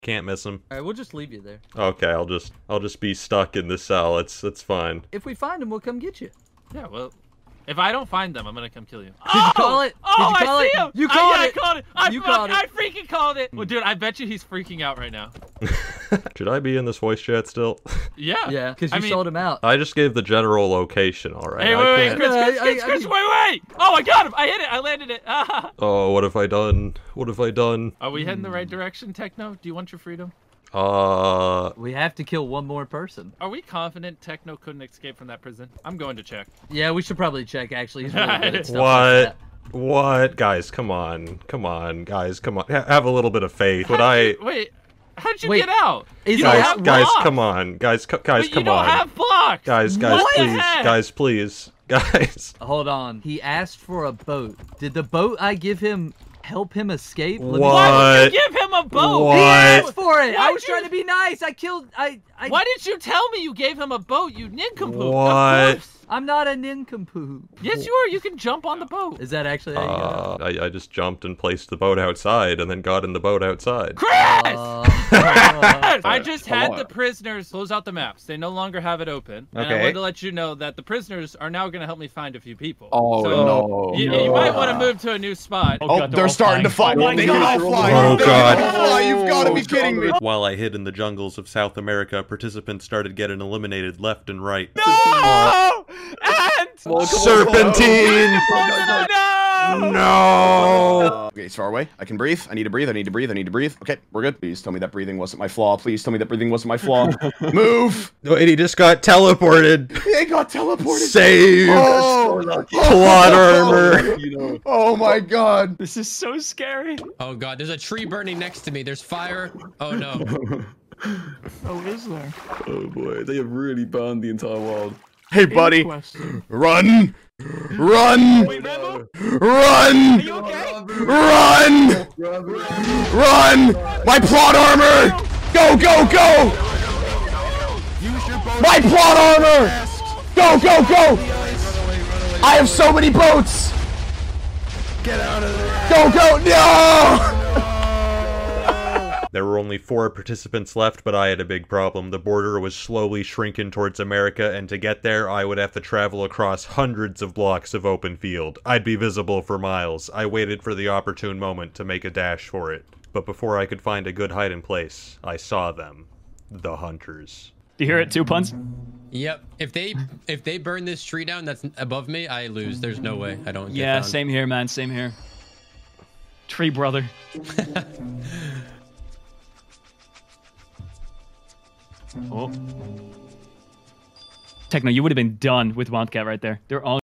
Can't miss him. All right, we'll just leave you there. Okay, I'll just be stuck in the cell. It's fine. If we find him, we'll come get you. Yeah, well, if I don't find them, I'm gonna come kill you. Did you call it? Oh, Did you call I it? see him! You called yeah, it. I called it! I it. freaking called it! Well, dude, I bet you he's freaking out right now. Should I be in this voice chat still? Yeah. Yeah, because you sold him out. I just gave the general location, alright. Hey, wait, Chris, wait! Oh, I got him! I hit it! I landed it! Oh, what have I done? What have I done? Are we heading the right direction, Techno? Do you want your freedom? We have to kill one more person. Are we confident Techno couldn't escape from that prison? I'm going to check. Yeah, we should probably check, actually. He's really good at stuff like that. What? Guys, come on. Come on, guys, come on. Have a little bit of faith. Wait, how'd you get out? Guys, come on. Guys, come on. You don't have blocks! Guys, please. Guys. Hold on. He asked for a boat. Did the boat I give him help him escape? Why would you give him a boat? What? He asked for it. I was trying to be nice. Why didn't you tell me you gave him a boat, you nincompoop? What? Of course. I'm not a nincompoop. Yes, you are. You can jump on the boat. Is that actually how you got out? I just jumped and placed the boat outside and then got in the boat outside. Chris! I just had the prisoners close out the maps. They no longer have it open. And I wanted to let you know that the prisoners are now going to help me find a few people. Oh, no. You might want to move to a new spot. Oh, they're starting to fight. They can all fly. Oh, God. You've got to be kidding me. While I hid in the jungles of South America, participants started getting eliminated left and right. No! And Serpentine! No! Okay, it's far away. I can breathe. I need to breathe. Okay, we're good. Please tell me that breathing wasn't my flaw. Please tell me that breathing wasn't my flaw. Move! Wait, he just got teleported. He got teleported. Save! Plot armor. Oh my god. This is so scary. Oh god, there's a tree burning next to me. There's fire. Oh no. Oh, is there? Oh boy, they have really burned the entire world. Hey, buddy. Run! Run! Wait, Rambo? Run! Are you okay? Run! Run! My plot armor! Go, go, go! My plot armor! Go, go, go! I have so many boats! Get out of there! Go, go! No! There were only 4 participants left, but I had a big problem. The border was slowly shrinking towards America, and to get there, I would have to travel across hundreds of blocks of open field. I'd be visible for miles. I waited for the opportune moment to make a dash for it. But before I could find a good hiding place, I saw them. The hunters. Do you hear it, 2 Puns? Yep. If they burn this tree down that's above me, I lose. There's no way I don't get Yeah, found. same here, man. Same here. Tree brother. Oh. Techno, you would have been done with Wildcat right there. They're all